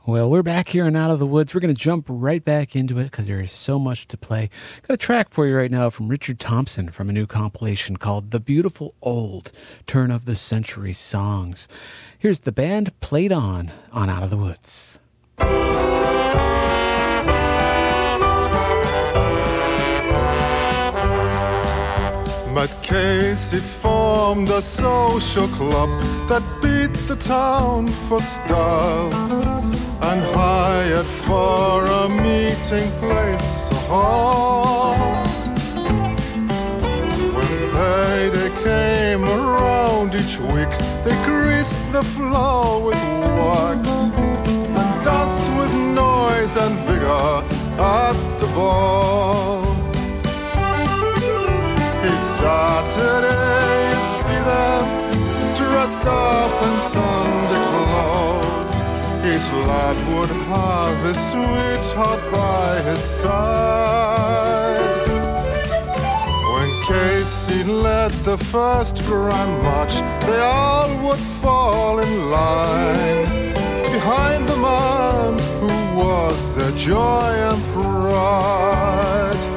Well, we're back here and Out of the Woods. We're going to jump right back into it because there is so much to play. Got a track for you right now from Richard Thompson from a new compilation called The Beautiful Old Turn of the Century Songs. Here's the band Played On Out of the Woods. Matt Casey formed a social club that beat the town for style and hired for a meeting place a hall. When payday came around each week, they greased the floor with wax and danced with noise and vigor at the ball. Each Saturday you'd see them dressed up in Sunday clothes. Each lad would have his sweetheart by his side. When Casey led the first grand march, they all would fall in line behind the man who was their joy and pride.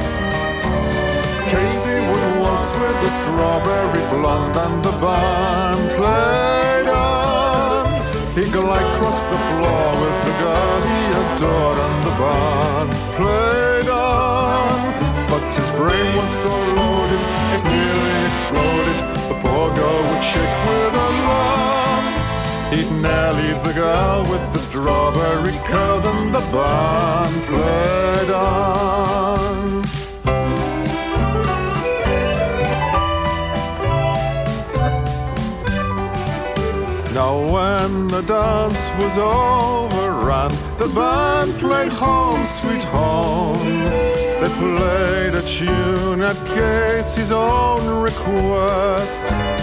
Casey would waltz with the strawberry blonde and the band played on. He'd glide across the floor with the girl he adored and the band played on. But his brain was so loaded, it nearly exploded. The poor girl would shake with alarm. He'd now leave the girl with the strawberry curls and the band played on. Now when the dance was over and the band played Home Sweet Home, they played a tune at Casey's own request.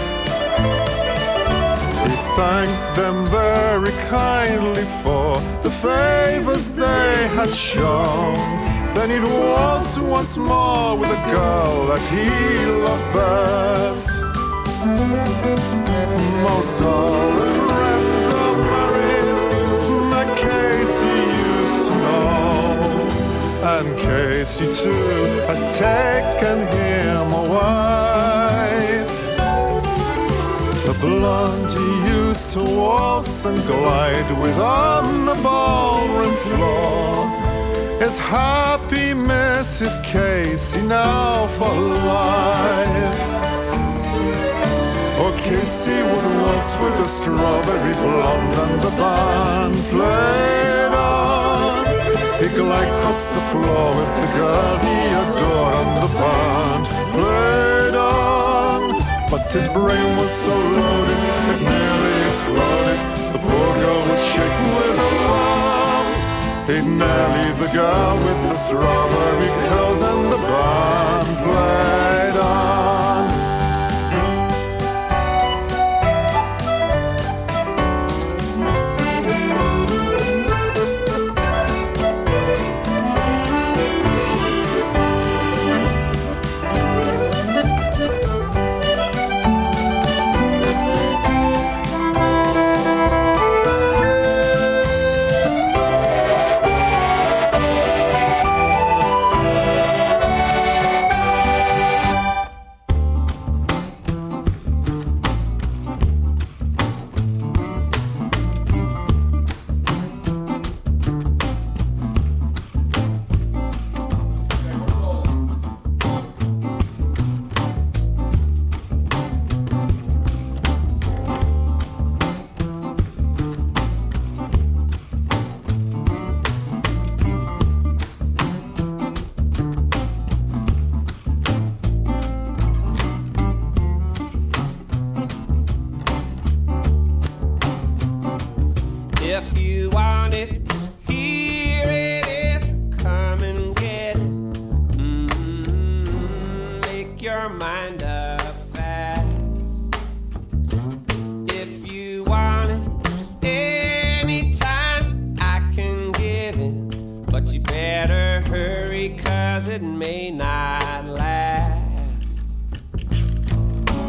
He thanked them very kindly for the favors they had shown. Then he'd waltz once more with a girl that he loved best. Most all the friends are married, that Casey used to know. And Casey too has taken him a wife. The blonde he used to waltz and glide with on the ballroom floor is happy Mrs. Casey now for life. Oh, Casey would waltz with the strawberry blonde and the band played on. He'd glide across the floor with the girl he adored and the band played on. But his brain was so loaded, it nearly exploded. The poor girl would shake with alarm. He'd now leave the girl with the strawberry curls and the band played on.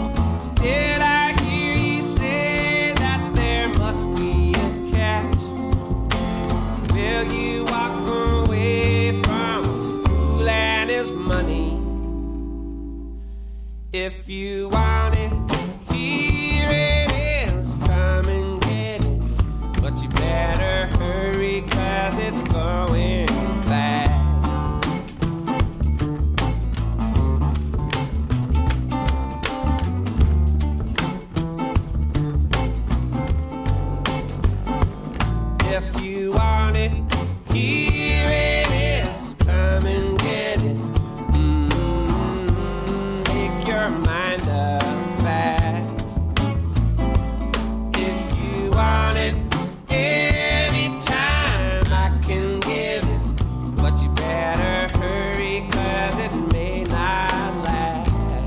Did I hear you say that there must be a catch? If you want it, here it is, come and get it. But you better hurry, 'cause it's going fast. If you want it, here it is, come and get it. Make your mind up fast. If you want it, anytime I can give it. But you better hurry, 'cause it may not last.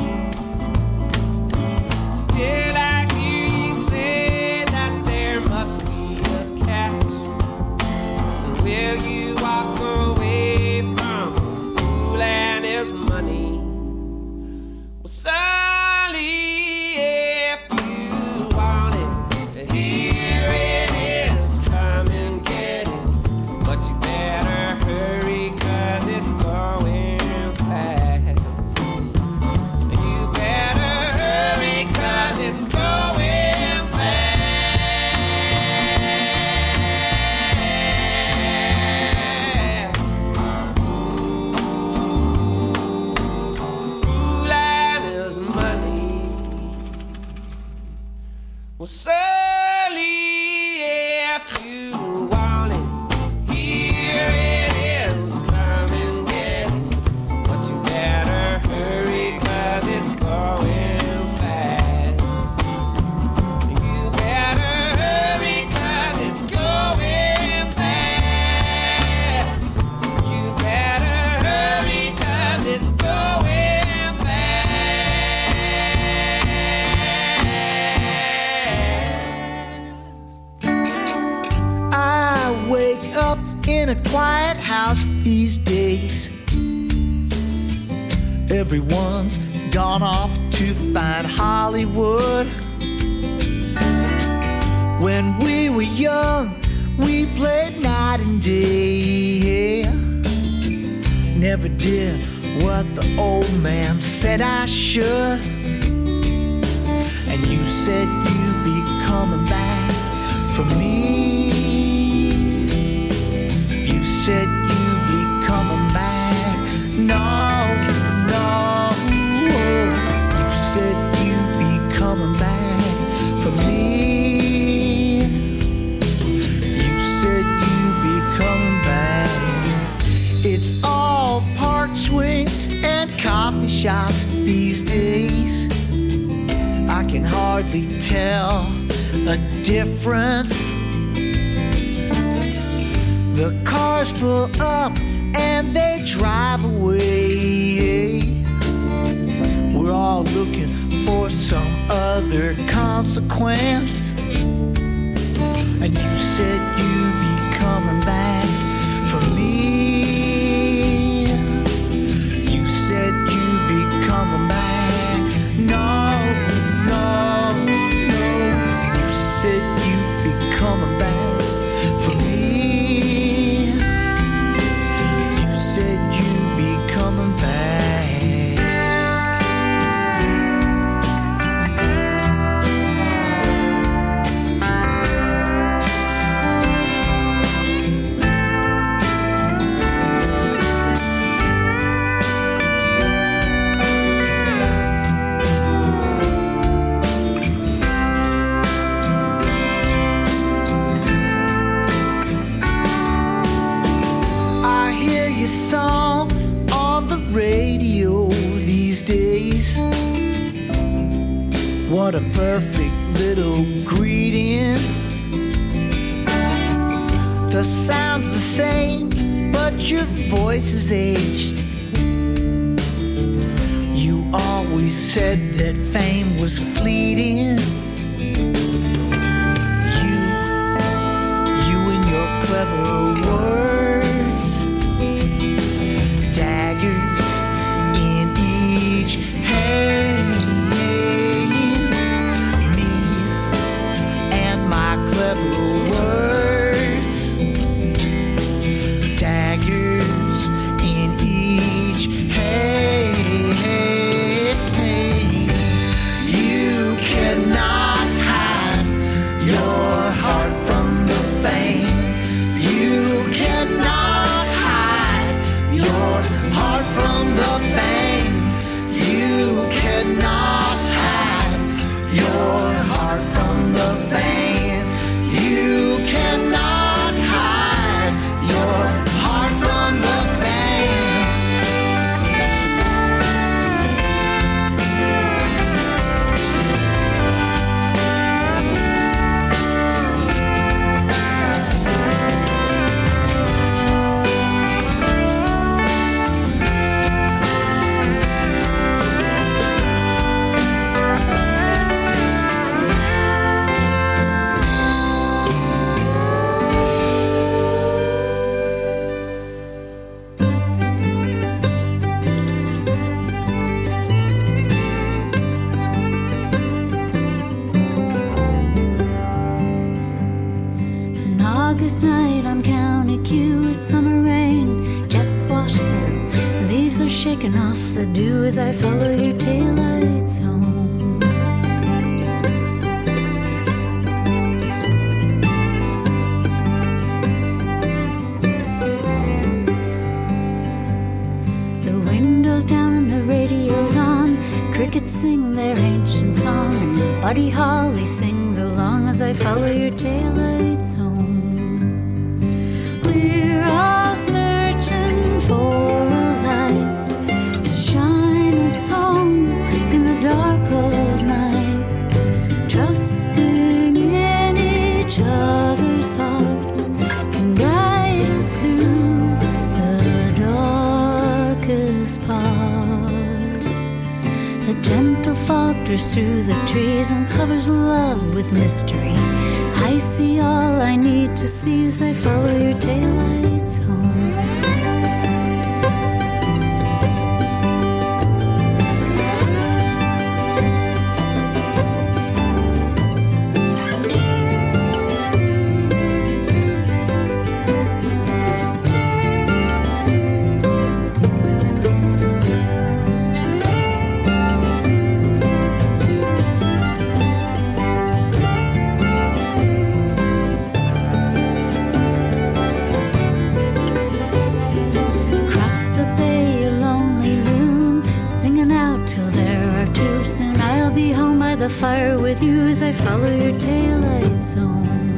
Did I hear you say that there must be a catch? Will you walk away from a fool and his money? Well, Sally, if you want it, here it is, come and get it. But you better hurry, 'cause it's going fast. You better hurry, 'cause it's going fast. Fool and his money. Well, Sally, if you want it, here it is, come and get it. But you better hurry, 'cause it's going fast. You better hurry, 'cause it's going fast. You better hurry, 'cause it's going fast. I wake up in a quiet house these days. Everyone's gone off to find Hollywood. When we were young, we played night and day. Never did what the old man said I should. And you said you'd be coming back for me. You said you'd be coming back. No, no. You said you'd be coming back for me. You said you'd be coming back. It's all park swings and coffee shops these days. I can hardly tell a difference. The cars pull up and they drive away. We're all looking for some other consequence. And you said you'd be coming back for me. You said you'd be coming back. No, no, no. You said you'd be coming back for me. You said you'd be coming back. I hear your song on the radio these days. What a perfect little greeting. The sound's the same, but your voice is aged. You always said that fame was fleeting. You and your clever words, daggers in each hand. Me and my clever words, daggers in each hand. August night on County Q with summer rain just washed through. Leaves are shaking off the dew as I follow your taillights home. The window's down and the radio's on. Crickets sing their ancient song, and Buddy Holly sings along as I follow your taillights home. We're all searching for a light to shine us home in the dark old night, trusting in each other's hearts can guide us through the darkest part. A gentle fog drifts through the trees and covers love with mystery. I see all I need to see as I follow your taillights home. The fire with you as I follow your taillights home.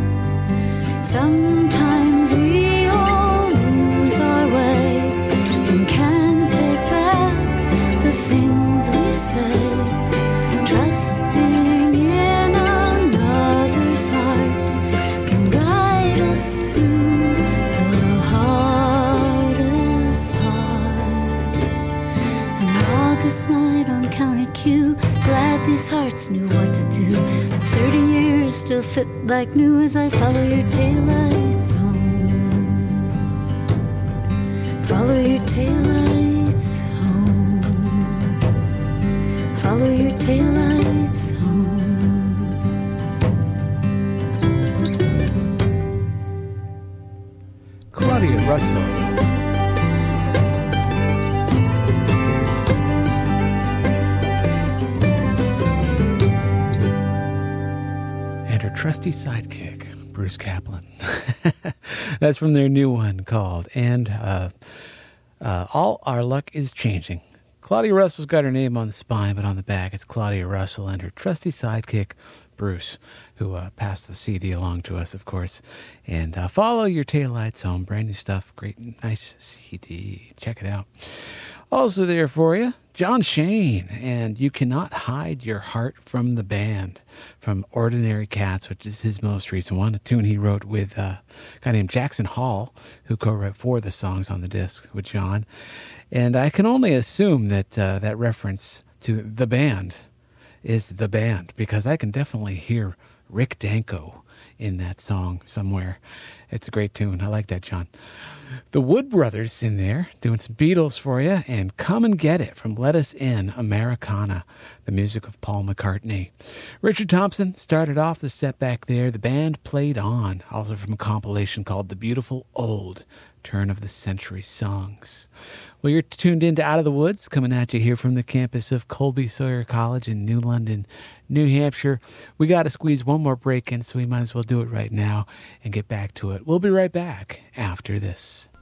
Sometimes we all lose our way and can't take back the things we say. Trusting in another's heart can guide us through the hardest parts. An August night on County Q, glad these hearts knew what to do. 30 years still fit like new as I follow your taillights home. Follow your taillights home. Follow your taillights home. Claudia Russell. Trusty sidekick, Bruce Kaplan. That's from their new one called And All Our Luck Is Changing. Claudia Russell's got her name on the spine, but on the back it's Claudia Russell and her trusty sidekick, Bruce, who passed the CD along to us, of course. And follow your taillights home. Brand new stuff. Great, nice CD. Check it out. Also there for you, John Shane, and You Cannot Hide Your Heart from the Band, from Ordinary Cats, which is his most recent one, a tune he wrote with a guy named Jackson Hall, who co-wrote 4 of the songs on the disc with John. And I can only assume that that reference to the band is the band, because I can definitely hear Rick Danko in that song somewhere. It's a great tune. I like that, John. The Wood Brothers in there doing some Beatles for you, and Come and Get It from Let Us In, Americana, the music of Paul McCartney. Richard Thompson started off the set back there. The band played on, also from a compilation called The Beautiful Old, Turn of the Century Songs. Well, you're tuned in to Out of the Woods, coming at you here from the campus of Colby Sawyer College in New London, New Hampshire. We got to squeeze one more break in, so we might as well do it right now and get back to it. We'll be right back after this.